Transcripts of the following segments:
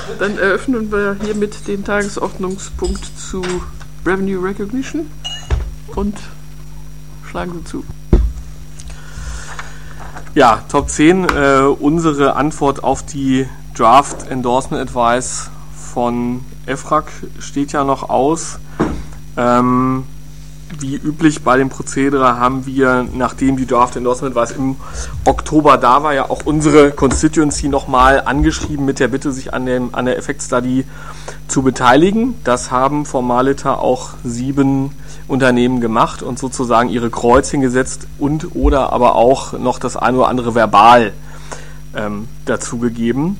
Dann eröffnen wir hiermit den Tagesordnungspunkt zu Revenue Recognition und schlagen Sie zu. Ja, Top 10. Unsere Antwort auf die Draft Endorsement Advice von EFRAG steht ja noch aus. Wie üblich bei dem Prozedere haben wir, nachdem die Draft Endorsement Advice im Oktober da war, ja auch unsere Constituency nochmal angeschrieben mit der Bitte, sich an der Effect Study zu beteiligen. Das haben formaliter auch 7 Unternehmen gemacht und sozusagen ihre Kreuzchen gesetzt und oder aber auch noch das eine oder andere verbal dazugegeben.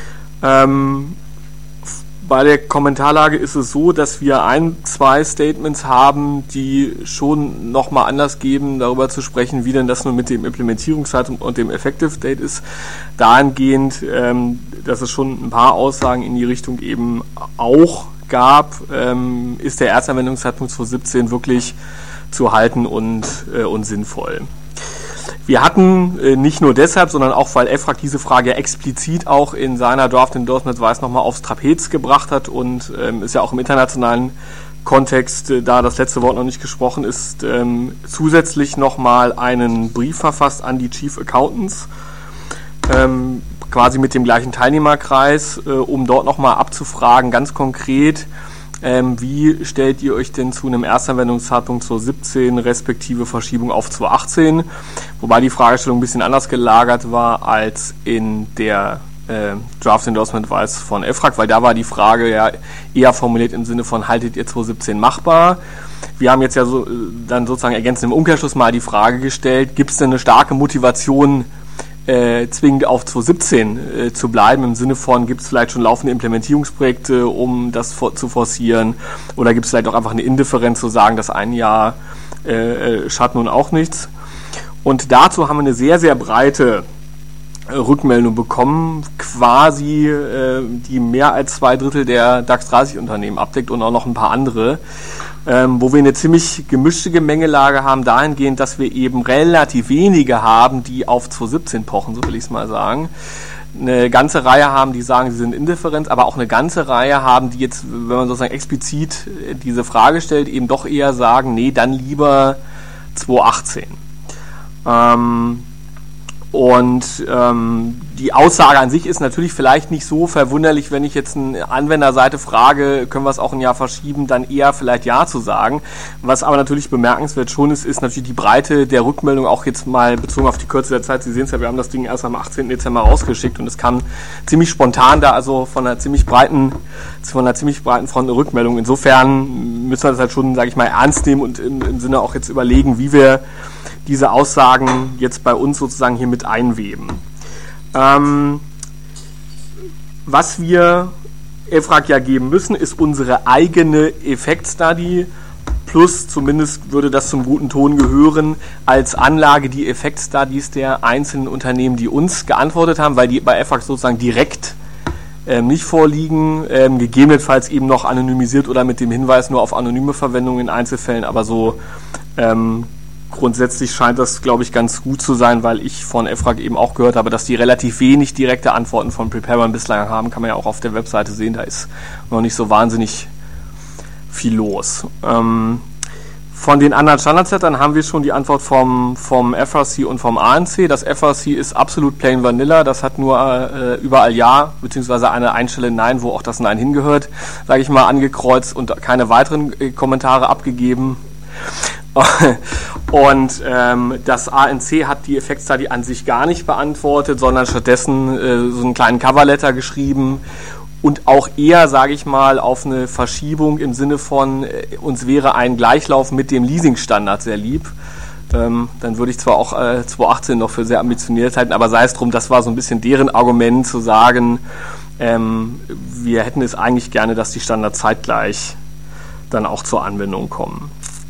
Bei der Kommentarlage ist es so, dass wir 2 Statements haben, die schon nochmal Anlass geben, darüber zu sprechen, wie denn das nun mit dem Implementierungsdatum und dem Effective Date ist. Dahingehend, dass es schon ein paar Aussagen in die Richtung eben auch gab, ist der Erstanwendungszeitpunkt 2017 wirklich zu halten und sinnvoll. Wir hatten nicht nur deshalb, sondern auch, weil EFRAG diese Frage explizit auch in seiner Draft Endorsement Advice nochmal aufs Trapez gebracht hat und ist ja auch im internationalen Kontext, da das letzte Wort noch nicht gesprochen ist, zusätzlich nochmal einen Brief verfasst an die Chief Accountants, quasi mit dem gleichen Teilnehmerkreis, um dort nochmal abzufragen, ganz konkret, wie stellt ihr euch denn zu einem Erstanwendungszeitpunkt 2017 respektive Verschiebung auf 2018? Wobei die Fragestellung ein bisschen anders gelagert war als in der Draft Endorsement Advice von EFRAG, weil da war die Frage ja eher formuliert im Sinne von, haltet ihr 2017 machbar? Wir haben jetzt ja dann sozusagen ergänzend im Umkehrschluss mal die Frage gestellt, gibt es denn eine starke Motivation, zwingend auf 2017 zu bleiben, im Sinne von, gibt es vielleicht schon laufende Implementierungsprojekte, um das zu forcieren, oder gibt es vielleicht auch einfach eine Indifferenz zu sagen, dass ein Jahr schadet nun auch nichts. Und dazu haben wir eine sehr, sehr breite Rückmeldung bekommen, quasi die mehr als 2/3 der DAX 30 Unternehmen abdeckt und auch noch ein paar andere, wo wir eine ziemlich gemischte Gemengelage haben, dahingehend, dass wir eben relativ wenige haben, die auf 2017 pochen, so will ich es mal sagen. Eine ganze Reihe haben, die sagen, sie sind indifferent, aber auch eine ganze Reihe haben, die jetzt, wenn man sozusagen explizit diese Frage stellt, eben doch eher sagen, nee, dann lieber 2018. Die Aussage an sich ist natürlich vielleicht nicht so verwunderlich, wenn ich jetzt eine Anwenderseite frage, können wir es auch ein Jahr verschieben, dann eher vielleicht Ja zu sagen. Was aber natürlich bemerkenswert schon ist natürlich die Breite der Rückmeldung, auch jetzt mal bezogen auf die Kürze der Zeit. Sie sehen es ja, wir haben das Ding erst am 18. Dezember rausgeschickt und es kam ziemlich spontan da, also von einer ziemlich breiten Front eine Rückmeldung. Insofern müssen wir das halt schon, sage ich mal, ernst nehmen und im Sinne auch jetzt überlegen, wie wir diese Aussagen jetzt bei uns sozusagen hier mit einweben. Was wir EFRAG ja geben müssen, ist unsere eigene Effect Study, plus zumindest würde das zum guten Ton gehören, als Anlage die Effect Studies der einzelnen Unternehmen, die uns geantwortet haben, weil die bei EFRAG sozusagen direkt nicht vorliegen, gegebenenfalls eben noch anonymisiert oder mit dem Hinweis nur auf anonyme Verwendung in Einzelfällen, aber so grundsätzlich scheint das, glaube ich, ganz gut zu sein, weil ich von EFRAG eben auch gehört habe, dass die relativ wenig direkte Antworten von Preparern bislang haben. Kann man ja auch auf der Webseite sehen, da ist noch nicht so wahnsinnig viel los. Von den anderen Standardsettern haben wir schon die Antwort vom FRC und vom ANC. Das FRC ist absolut plain vanilla, das hat nur überall Ja, beziehungsweise eine Einstelle Nein, wo auch das Nein hingehört, sage ich mal, angekreuzt und keine weiteren Kommentare abgegeben. Und das ANC hat die Effect Study an sich gar nicht beantwortet, sondern stattdessen so einen kleinen Coverletter geschrieben und auch eher, sage ich mal, auf eine Verschiebung im Sinne von, uns wäre ein Gleichlauf mit dem Leasingstandard sehr lieb. Dann würde ich zwar auch 2018 noch für sehr ambitioniert halten, aber sei es drum, das war so ein bisschen deren Argument zu sagen, wir hätten es eigentlich gerne, dass die Standards zeitgleich dann auch zur Anwendung kommen.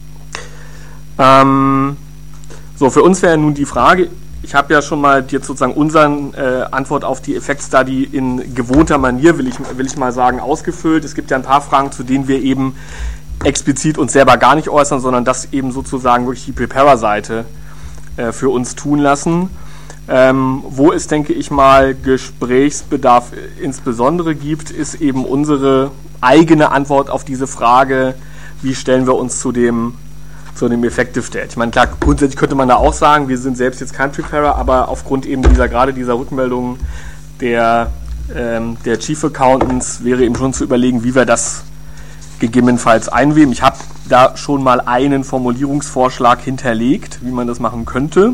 So, für uns wäre nun die Frage, ich habe ja schon mal jetzt sozusagen unseren Antwort auf die Effect Study in gewohnter Manier, will ich mal sagen, ausgefüllt. Es gibt ja ein paar Fragen, zu denen wir eben explizit uns selber gar nicht äußern, sondern das eben sozusagen wirklich die Preparer-Seite für uns tun lassen. Wo es, denke ich mal, Gesprächsbedarf insbesondere gibt, ist eben unsere eigene Antwort auf diese Frage, wie stellen wir uns zu dem Effective Date. Ich meine, klar, grundsätzlich könnte man da auch sagen, wir sind selbst jetzt Country Pairer, aber aufgrund eben dieser Rückmeldung der Chief Accountants wäre eben schon zu überlegen, wie wir das gegebenenfalls einweben. Ich habe da schon mal einen Formulierungsvorschlag hinterlegt, wie man das machen könnte.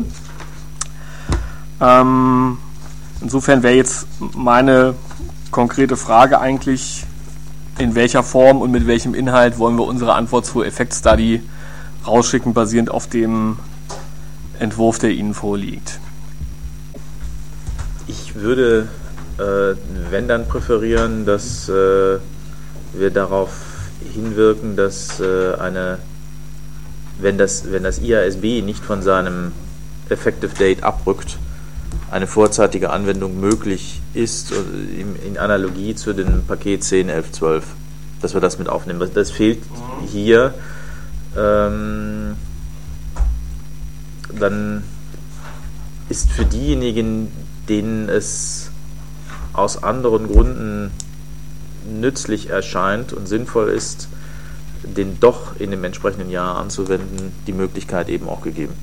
Insofern wäre jetzt meine konkrete Frage eigentlich, in welcher Form und mit welchem Inhalt wollen wir unsere Antwort zur Effect Study rausschicken, basierend auf dem Entwurf, der Ihnen vorliegt. Ich würde, wenn dann präferieren, dass wir darauf hinwirken, dass wenn das IASB nicht von seinem Effective Date abrückt, eine vorzeitige Anwendung möglich ist, in Analogie zu dem Paket 10, 11, 12, dass wir das mit aufnehmen. Das fehlt hier. Dann ist für diejenigen, denen es aus anderen Gründen nützlich erscheint und sinnvoll ist, den doch in dem entsprechenden Jahr anzuwenden, die Möglichkeit eben auch gegeben.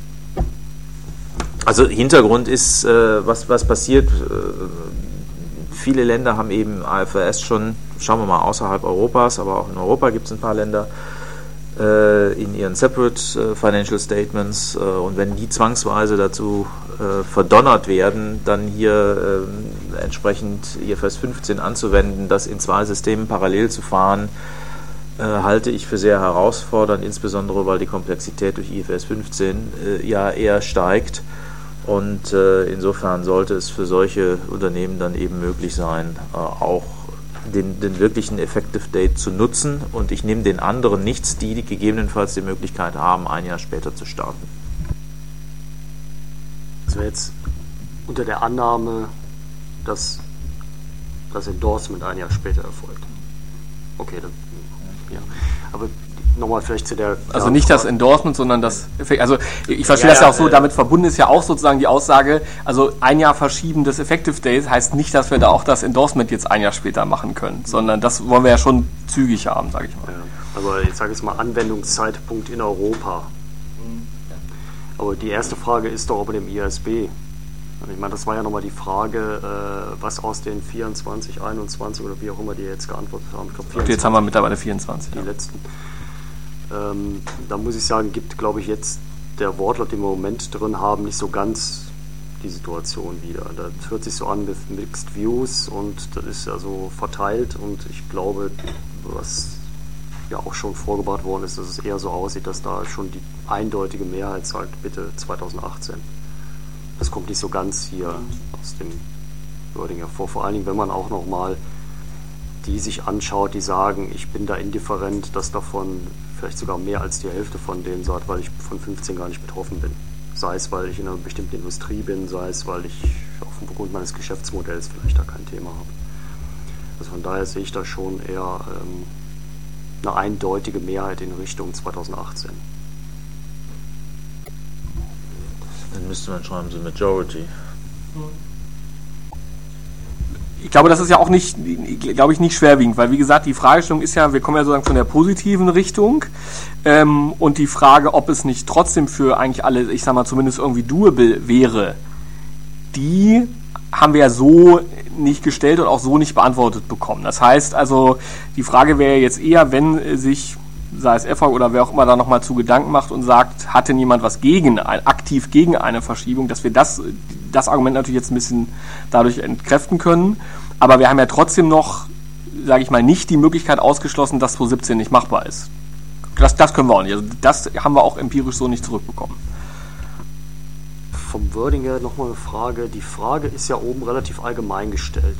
Also Hintergrund ist, was passiert. Viele Länder haben eben IFRS schon, schauen wir mal, außerhalb Europas, aber auch in Europa gibt es ein paar Länder, in ihren Separate Financial Statements, und wenn die zwangsweise dazu verdonnert werden, dann hier entsprechend IFRS 15 anzuwenden, das in zwei Systemen parallel zu fahren, halte ich für sehr herausfordernd, insbesondere weil die Komplexität durch IFRS 15 ja eher steigt. Und insofern sollte es für solche Unternehmen dann eben möglich sein, auch den wirklichen Effective Date zu nutzen. Und ich nehme den anderen nichts, die gegebenenfalls die Möglichkeit haben, ein Jahr später zu starten. Das wäre jetzt unter der Annahme, dass das Endorsement ein Jahr später erfolgt. Okay, dann, ja. Aber nochmal vielleicht zu der... Also nicht das Endorsement, sondern das Effekt. Also ich verstehe das ja auch so, damit verbunden ist ja auch sozusagen die Aussage, also ein Jahr Verschieben des Effective Days heißt nicht, dass wir da auch das Endorsement jetzt ein Jahr später machen können, sondern das wollen wir ja schon zügig haben, sage ich mal. Ja, aber ich sage jetzt mal Anwendungszeitpunkt in Europa. Aber die erste Frage ist doch, ob dem IASB. Ich meine, das war ja nochmal die Frage, was aus den 24, 21 oder wie auch immer die jetzt geantwortet haben. Ich glaube, 24. Jetzt haben wir mittlerweile 24. Die letzten. Da muss ich sagen, gibt, glaube ich, jetzt der Wortlaut, den wir im Moment drin haben, nicht so ganz die Situation wieder. Das hört sich so an mit Mixed Views und das ist ja so verteilt und ich glaube, was ja auch schon vorgebracht worden ist, dass es eher so aussieht, dass da schon die eindeutige Mehrheit sagt, bitte 2018. Das kommt nicht so ganz hier aus dem Wording hervor. Vor allen Dingen, wenn man auch nochmal die sich anschaut, die sagen, ich bin da indifferent, dass davon vielleicht sogar mehr als die Hälfte von denen sagt, weil ich von 15 gar nicht betroffen bin. Sei es, weil ich in einer bestimmten Industrie bin, sei es, weil ich aufgrund meines Geschäftsmodells vielleicht da kein Thema habe. Also von daher sehe ich da schon eher eine eindeutige Mehrheit in Richtung 2018. Dann müsste man schreiben, so Majority. Ich glaube, das ist ja auch nicht, glaube ich, nicht schwerwiegend, weil wie gesagt, die Fragestellung ist ja, wir kommen ja sozusagen von der positiven Richtung und die Frage, ob es nicht trotzdem für eigentlich alle, ich sag mal, zumindest irgendwie doable wäre, die haben wir ja so nicht gestellt und auch so nicht beantwortet bekommen. Das heißt also, die Frage wäre jetzt eher, wenn sich, sei es EFRAG oder wer auch immer da nochmal zu Gedanken macht und sagt, hat denn jemand was aktiv gegen eine Verschiebung, dass wir das Argument natürlich jetzt ein bisschen dadurch entkräften können. Aber wir haben ja trotzdem noch, sage ich mal, nicht die Möglichkeit ausgeschlossen, dass 2017 nicht machbar ist. Das können wir auch nicht. Also das haben wir auch empirisch so nicht zurückbekommen. Vom Wording her nochmal eine Frage. Die Frage ist ja oben relativ allgemein gestellt.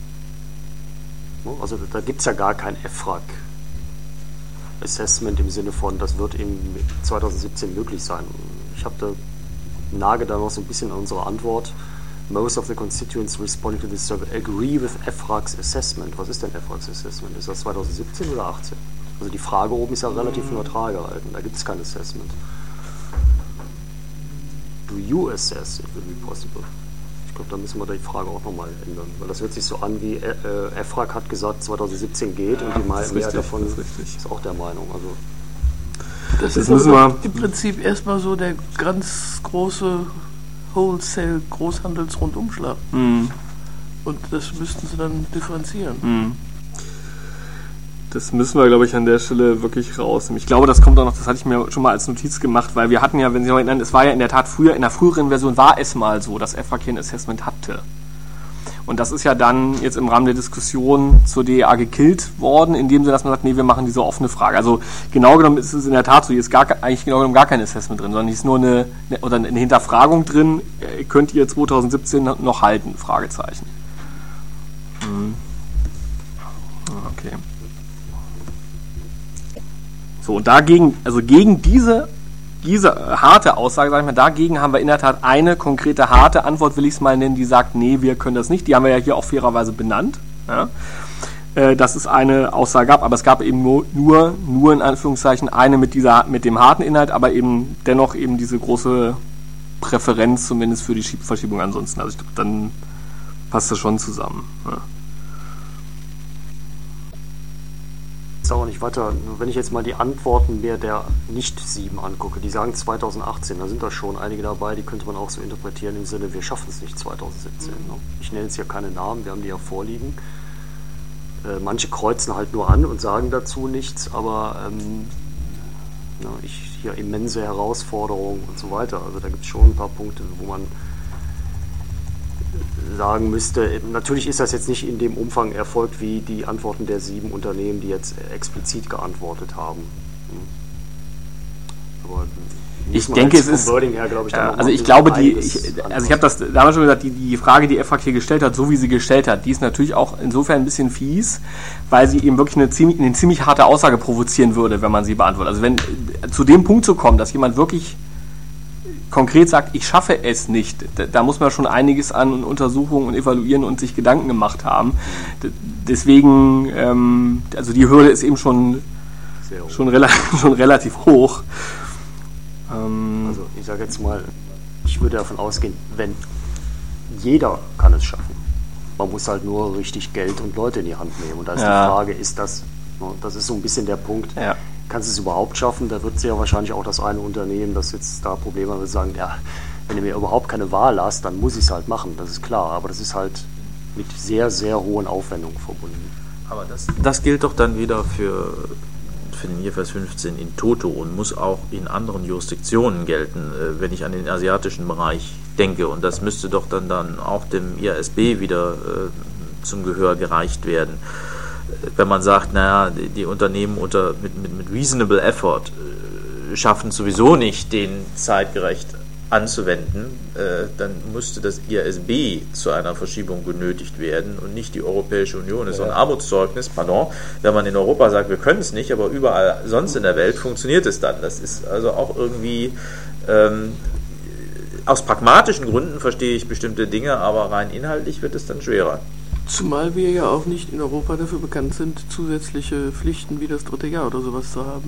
Also da gibt es ja gar kein EFRAG Assessment im Sinne von, das wird in 2017 möglich sein. Ich habe da nage da noch so ein bisschen an unsere Antwort. Most of the constituents responding to this survey agree with EFRAG's assessment. Was ist denn EFRAG's Assessment? Ist das 2017 oder 2018? Also die Frage oben ist ja relativ neutral gehalten. Da gibt es kein Assessment. do you assess it will be possible? Ich glaube, da müssen wir die Frage auch nochmal ändern, weil das hört sich so an, wie EFRAG hat gesagt, 2017 geht und die Mehrheit davon ist auch der Meinung. Also das ist müssen wir im Prinzip erstmal so der ganz große Wholesale-Großhandelsrundumschlag. Und das müssten sie dann differenzieren. Das müssen wir, glaube ich, an der Stelle wirklich rausnehmen. Ich glaube, das kommt auch noch, das hatte ich mir schon mal als Notiz gemacht, weil wir hatten ja, wenn Sie sich erinnern, es war ja in der Tat früher, in der früheren Version war es mal so, dass EFRAG ein Assessment hatte. Und das ist ja dann jetzt im Rahmen der Diskussion zur DEA gekillt worden, indem sie, dass man sagt, nee, wir machen diese offene Frage. Also genau genommen ist es in der Tat so, hier ist eigentlich genau genommen gar kein Assessment drin, sondern hier ist nur eine Hinterfragung drin, könnt ihr 2017 noch halten? Fragezeichen. Okay. So, und dagegen, also gegen diese harte Aussage, sag ich mal, dagegen haben wir in der Tat eine konkrete harte Antwort, will ich es mal nennen, die sagt, nee, wir können das nicht. Die haben wir ja hier auch fairerweise benannt, ja, dass es eine Aussage gab, aber es gab eben nur in Anführungszeichen eine mit dem harten Inhalt, aber eben dennoch eben diese große Präferenz zumindest für die Verschiebung ansonsten. Also ich glaube, dann passt das schon zusammen. Ja. Auch nicht weiter, wenn ich jetzt mal die Antworten mehr der Nicht-7 angucke, die sagen 2018, da sind da schon einige dabei, die könnte man auch so interpretieren im Sinne, wir schaffen es nicht 2017. Ne? Ich nenne jetzt ja keine Namen, wir haben die ja vorliegen. Manche kreuzen halt nur an und sagen dazu nichts, aber hier immense Herausforderungen und so weiter. Also da gibt es schon ein paar Punkte, wo man sagen müsste, natürlich ist das jetzt nicht in dem Umfang erfolgt wie die Antworten der 7 Unternehmen, die jetzt explizit geantwortet haben. Aber ich denke, es ist, her, glaube ich, also ich glaube, ich habe das damals schon gesagt, die Frage, die EFRAG hier gestellt hat, so wie sie gestellt hat, die ist natürlich auch insofern ein bisschen fies, weil sie eben wirklich eine ziemlich harte Aussage provozieren würde, wenn man sie beantwortet. Also wenn zu dem Punkt zu kommen, dass jemand wirklich konkret sagt, ich schaffe es nicht, da muss man schon einiges an Untersuchungen und Evaluieren und sich Gedanken gemacht haben. Deswegen, also die Hürde ist eben schon relativ hoch. Also ich sage jetzt mal, ich würde davon ausgehen, wenn jeder kann es schaffen. Man muss halt nur richtig Geld und Leute in die Hand nehmen. Und da ist die Frage, ist das ist so ein bisschen der Punkt, kannst du es überhaupt schaffen? Da wird es ja wahrscheinlich auch das eine Unternehmen, das jetzt da Probleme hat, wird sagen, ja, wenn ihr mir überhaupt keine Wahl lasst, dann muss ich es halt machen, das ist klar. Aber das ist halt mit sehr, sehr hohen Aufwendungen verbunden. Aber das gilt doch dann wieder für den IFRS 15 in toto und muss auch in anderen Jurisdiktionen gelten, wenn ich an den asiatischen Bereich denke. Und das müsste doch dann auch dem IASB wieder zum Gehör gereicht werden. Wenn man sagt, naja, die Unternehmen mit reasonable effort schaffen sowieso nicht, den zeitgerecht anzuwenden, dann müsste das IASB zu einer Verschiebung genötigt werden und nicht die Europäische Union. Das ist so ein Armutszeugnis, wenn man in Europa sagt, wir können es nicht, aber überall sonst in der Welt funktioniert es dann. Das ist also auch irgendwie, aus pragmatischen Gründen verstehe ich bestimmte Dinge, aber rein inhaltlich wird es dann schwerer. Zumal wir ja auch nicht in Europa dafür bekannt sind, zusätzliche Pflichten wie das 3. Jahr oder sowas zu haben.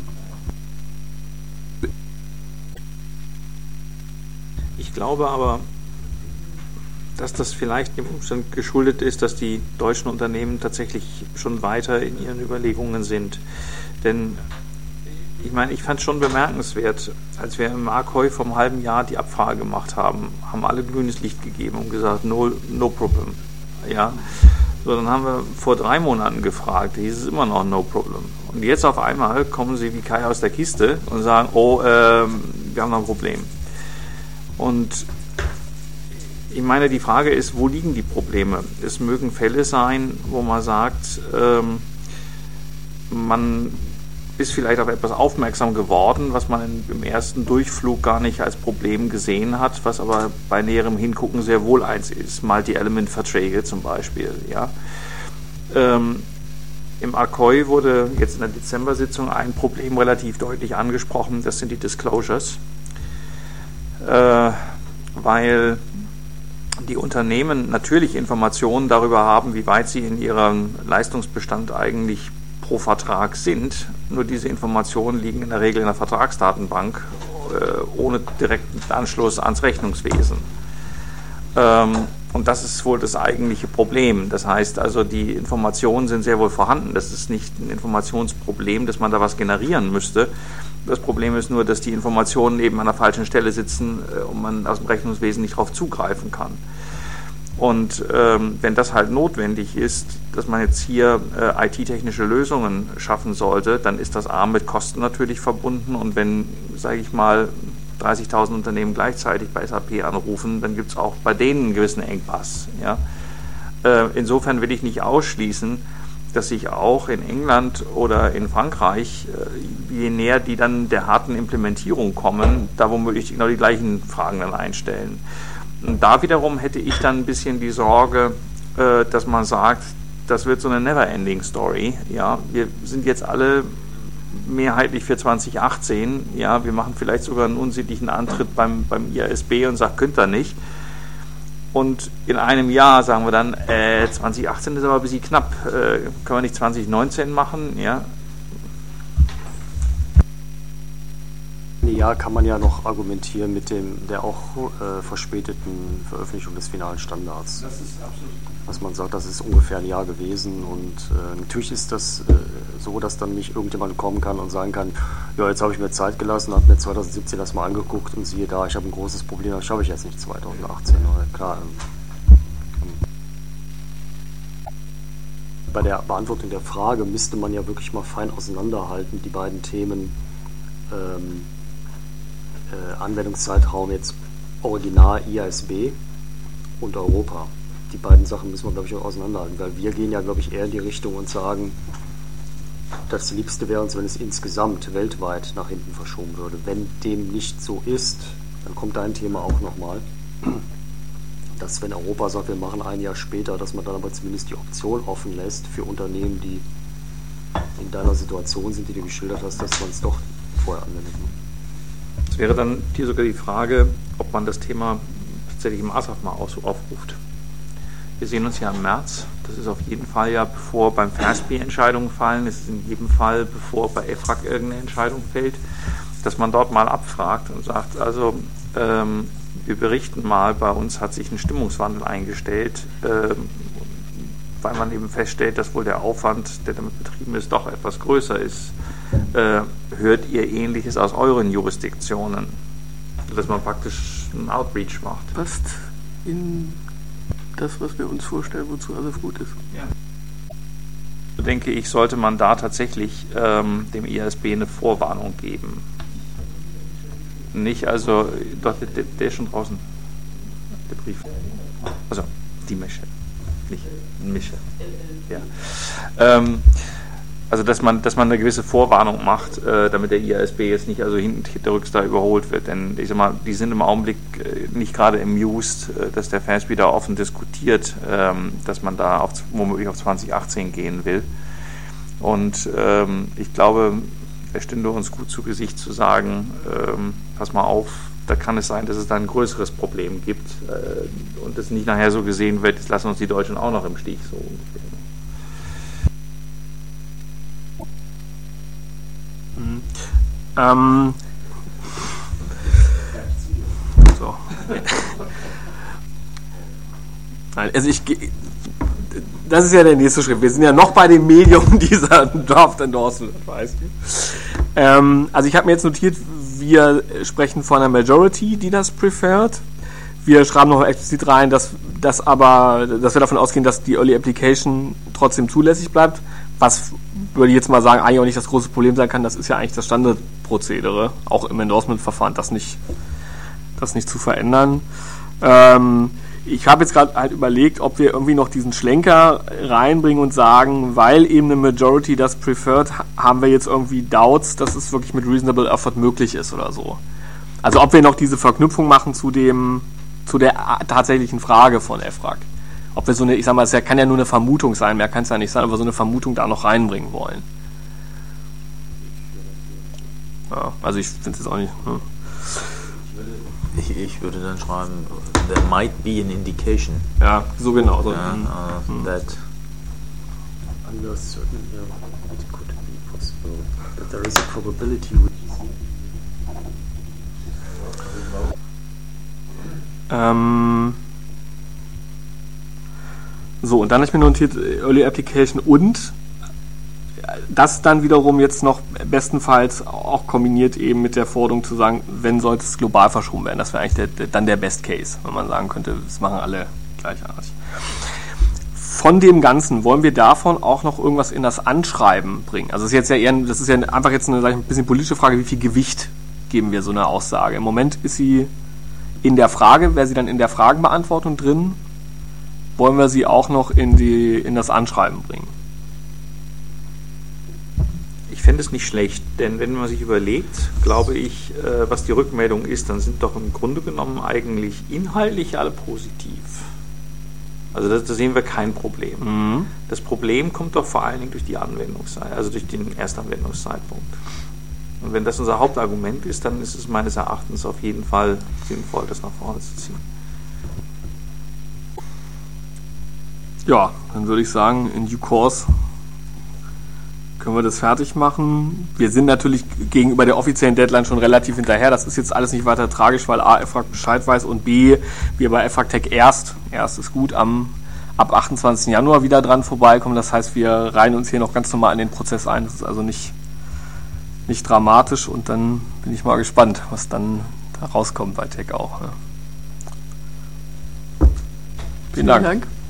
Ich glaube aber, dass das vielleicht dem Umstand geschuldet ist, dass die deutschen Unternehmen tatsächlich schon weiter in ihren Überlegungen sind. Denn ich meine, ich fand es schon bemerkenswert, als wir im ACOI vor einem halben Jahr die Abfrage gemacht haben alle grünes Licht gegeben und gesagt, no problem. Ja, so, dann haben wir vor 3 Monaten gefragt, hieß es immer noch no problem. Und jetzt auf einmal kommen sie wie Kai aus der Kiste und sagen, wir haben noch ein Problem. Und ich meine, die Frage ist, wo liegen die Probleme? Es mögen Fälle sein, wo man sagt, man ist vielleicht auf etwas aufmerksam geworden, was man im ersten Durchflug gar nicht als Problem gesehen hat, was aber bei näherem Hingucken sehr wohl eins ist. Multi-Element-Verträge zum Beispiel. Ja. Im ACOI wurde jetzt in der Dezember-Sitzung ein Problem relativ deutlich angesprochen, das sind die Disclosures. Weil die Unternehmen natürlich Informationen darüber haben, wie weit sie in ihrem Leistungsbestand eigentlich pro Vertrag sind. Nur diese Informationen liegen in der Regel in der Vertragsdatenbank ohne direkten Anschluss ans Rechnungswesen. Und das ist wohl das eigentliche Problem. Das heißt also, die Informationen sind sehr wohl vorhanden. Das ist nicht ein Informationsproblem, dass man da was generieren müsste. Das Problem ist nur, dass die Informationen eben an der falschen Stelle sitzen und man aus dem Rechnungswesen nicht darauf zugreifen kann. Und wenn das halt notwendig ist, dass man jetzt hier IT-technische Lösungen schaffen sollte, dann ist das A mit Kosten natürlich verbunden. Und wenn, sage ich mal, 30.000 Unternehmen gleichzeitig bei SAP anrufen, dann gibt es auch bei denen einen gewissen Engpass. Ja? Insofern will ich nicht ausschließen, dass sich auch in England oder in Frankreich, je näher die dann der harten Implementierung kommen, da womöglich genau die gleichen Fragen dann einstellen. Und da wiederum hätte ich dann ein bisschen die Sorge, dass man sagt, das wird so eine Never-Ending-Story. Ja? Wir sind jetzt alle mehrheitlich für 2018. Ja, wir machen vielleicht sogar einen unsittlichen Antritt beim IASB und sagen, könnt ihr nicht. Und in einem Jahr sagen wir dann, 2018 ist aber ein bisschen knapp, können wir nicht 2019 machen? Ja. Ja, kann man ja noch argumentieren mit der auch verspäteten Veröffentlichung des finalen Standards. Das ist absolut. Was man sagt, das ist ungefähr ein Jahr gewesen und natürlich ist das so, dass dann nicht irgendjemand kommen kann und sagen kann, ja, jetzt habe ich mir Zeit gelassen, habe mir 2017 das mal angeguckt und siehe da, ich habe ein großes Problem, das schaffe ich jetzt nicht 2018. Oder klar, bei der Beantwortung der Frage müsste man ja wirklich mal fein auseinanderhalten, die beiden Themen Anwendungszeitraum jetzt Original IASB und Europa. Die beiden Sachen müssen wir, glaube ich, auch auseinanderhalten, weil wir gehen ja, glaube ich, eher in die Richtung und sagen, das Liebste wäre uns, wenn es insgesamt weltweit nach hinten verschoben würde. Wenn dem nicht so ist, dann kommt ein Thema auch nochmal, dass wenn Europa sagt, wir machen ein Jahr später, dass man dann aber zumindest die Option offen lässt für Unternehmen, die in deiner Situation sind, die du geschildert hast, dass man es doch vorher anwendet. Es wäre dann hier sogar die Frage, ob man das Thema tatsächlich im ASAF mal aufruft. Wir sehen uns ja im März. Das ist auf jeden Fall ja, bevor beim FASB Entscheidungen fallen, es ist in jedem Fall, bevor bei EFRAG irgendeine Entscheidung fällt, dass man dort mal abfragt und sagt, also wir berichten mal, bei uns hat sich ein Stimmungswandel eingestellt, weil man eben feststellt, dass wohl der Aufwand, der damit betrieben ist, doch etwas größer ist. Hört ihr Ähnliches aus euren Jurisdiktionen? Dass man praktisch einen Outreach macht. Passt in das, was wir uns vorstellen, wozu alles gut ist. Ja. So denke ich, sollte man da tatsächlich dem IASB eine Vorwarnung geben. Nicht, also, doch, der ist schon draußen, der Brief. Also, die Mische, nicht Mische. Ja. Also, dass man eine gewisse Vorwarnung macht, damit der IASB jetzt nicht also hinterrücks da überholt wird. Denn ich sag mal, die sind im Augenblick nicht gerade amused, dass der FASB da offen diskutiert, dass man da womöglich auf 2018 gehen will. Und ich glaube, es stünde uns gut zu Gesicht zu sagen, pass mal auf, da kann es sein, dass es da ein größeres Problem gibt und es nicht nachher so gesehen wird, jetzt lassen uns die Deutschen auch noch im Stich, so ungefähr. So. Also das ist ja der nächste Schritt. Wir sind ja noch bei dem Medium dieser Draft Endorsement, weißt du. Also ich habe mir jetzt notiert, wir sprechen von einer Majority, die das preferred. Wir schreiben noch explizit rein, dass wir davon ausgehen, dass die Early Application trotzdem zulässig bleibt. Was, würde ich jetzt mal sagen, eigentlich auch nicht das große Problem sein kann. Das ist ja eigentlich das Standardprozedere, auch im Endorsement-Verfahren, das nicht zu verändern. Ich habe jetzt gerade halt überlegt, ob wir irgendwie noch diesen Schlenker reinbringen und sagen, weil eben eine Majority das preferred, haben wir jetzt irgendwie Doubts, dass es wirklich mit Reasonable Effort möglich ist oder so. Also ob wir noch diese Verknüpfung machen zu der tatsächlichen Frage von EFRAG. Ob wir so eine, ich sag mal, es kann ja nur eine Vermutung sein, mehr kann es ja nicht sein, aber so eine Vermutung da noch reinbringen wollen. Ja, also ich finde es jetzt auch nicht. Ich würde dann schreiben, there might be an indication. Ja, so genau. So. That under certain, it could be possible that there is a probability which is So, und dann habe ich mir notiert Early Application und das dann wiederum jetzt noch bestenfalls auch kombiniert eben mit der Forderung zu sagen, wenn sollte es global verschoben werden. Das wäre eigentlich dann der Best Case, wenn man sagen könnte, das machen alle gleichartig. Von dem Ganzen wollen wir davon auch noch irgendwas in das Anschreiben bringen. Also das ist jetzt ja eher, das ist ja einfach jetzt eine, sag ich, ein bisschen politische Frage, wie viel Gewicht geben wir so einer Aussage. Im Moment ist sie in der Frage, wäre sie dann in der Fragenbeantwortung drin, wollen wir sie auch noch in das Anschreiben bringen. Ich fände es nicht schlecht, denn wenn man sich überlegt, glaube ich, was die Rückmeldung ist, dann sind doch im Grunde genommen eigentlich inhaltlich alle positiv. Also da sehen wir kein Problem. Mhm. Das Problem kommt doch vor allen Dingen durch die Anwendungszeit, also durch den Erstanwendungszeitpunkt. Und wenn das unser Hauptargument ist, dann ist es meines Erachtens auf jeden Fall sinnvoll, das nach vorne zu ziehen. Ja, dann würde ich sagen, in due course können wir das fertig machen. Wir sind natürlich gegenüber der offiziellen Deadline schon relativ hinterher. Das ist jetzt alles nicht weiter tragisch, weil A, EFRAG Bescheid weiß und B, wir bei EFRAG Tech erst ist gut, ab 28. Januar wieder dran vorbeikommen. Das heißt, wir reihen uns hier noch ganz normal in den Prozess ein. Das ist also nicht dramatisch und dann bin ich mal gespannt, was dann da rauskommt bei Tech auch. Ja. Vielen Dank.